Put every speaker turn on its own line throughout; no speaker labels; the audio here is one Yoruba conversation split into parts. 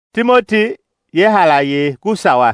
Timothy ye halaye kusawa.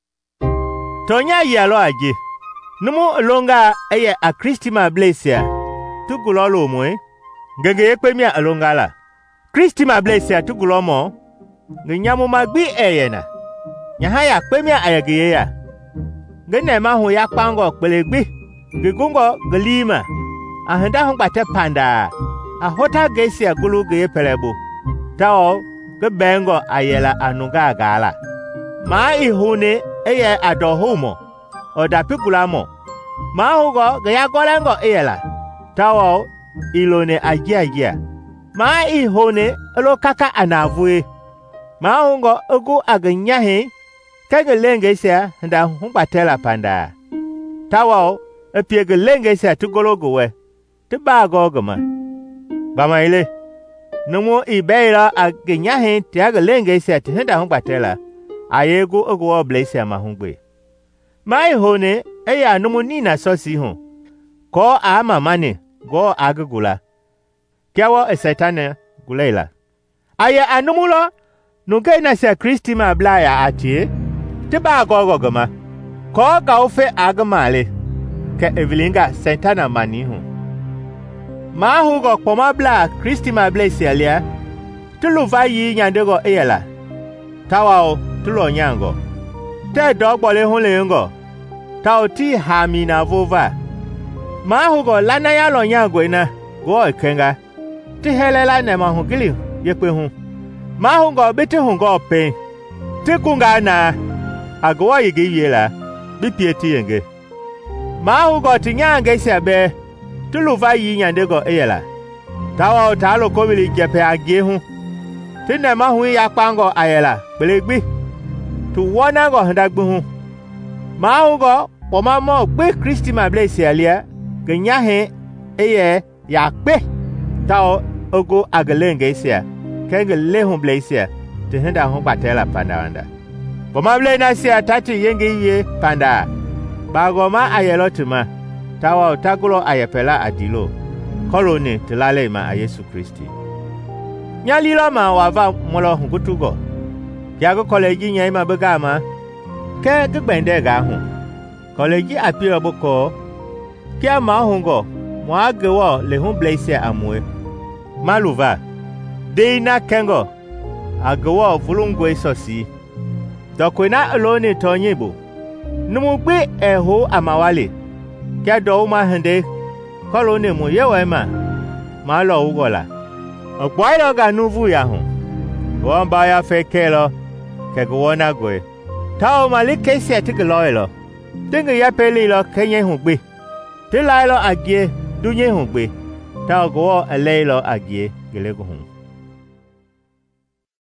Tonya yalo aje. Numu alonga eye a Christima Blesia. Tugulolo moe. Ngenge yekpemia alonga la. Christima Blesia tugulomo. Ngenyamu magbi eyena. Nyahaya kpemia ayageye ya. Ngene mahu ya kpango kpelegbi. Ngegungo gelima. Ahenda hungbate panda. Ahota gesia gulu geye pelebu. Tao gebengo ayela anuga gala. Ma ihune eye adohumo. Odapigulamo. Ma hugo gaya golengo eyela. Tao ilone ajia. Ma ihone elo kaka anavue. Ma hungo ogu aganyahe. Kage lengesia nda humbatela panda. Tao epiege lengesia tugologowe. Tibago gama. Bamaile. Numu ibeira aganyahe tiaga lengesia tihenda humbatela. Ayegu ogu blesia mahungwe. Ma ihone eya numu nina sosi hun. Ko ama mane go agugula. Kiawo esetane guleila. Aya anumulo nuke na se Christima blaya atie. Tiba gogo gama. Ko gaufe agamale. Ke evilinga sentana mani hun. Ma hugo poma bla Christima blesia lia. Tuluva yi nyandego eyela. Tawao tulo nyango. Te dogbole hun lengo. Tao ti hamina vova. Ma hugo lana ya lo nyango ina. Go ekenga. Ti helela ne ma hungili yekwe hun. Ma hugo biti hungo pe. Ti kunga na. Agwa yigi yela. Bipieti yenge. Ma hugo ti nyange siabe. Tuluva yi nyandego eyela. Tawa talo kobili jepe agye hun. Ti ne ma hui ya kpango ayela. Belegbi. Tu wana go handagbi hun. Ma hugo poma mo gbe Christima Blesia lia. Genyahe eye ya kpe. Tao ogo agalenge sia. Kenge lehun Blesia. Ti henda hun batela panda. Poma ble na sia tati yenge ye panda. Bagoma ayelo tuma. Tawa tagulo ayepela adilo. Kolone tilale ma a Yesu Kristi. Nyalilo ma wava molo hungutugo. Kiago koleji nyaima begama. Ke gbende ga hun. Koleji apiro boko. Kia ma hungo. Mwa gewo le hun Blesia amwe. Maluva. Deina kengo. Agewo vulungwe sosi. Dokwena alone tonyibo. Numugbe eho amawale. Kia do ma hende. Kolone mu yewema. Ma lo ugola. Okwailo ga nuvu ya hun. Wamba ya fekelo. Kegwona gwe. Tao malike sia tigloilo. Tingi ya pelilo kenye hungbe. Tilailo agye dunye hungbe. Tao go eleilo agye gelego hun.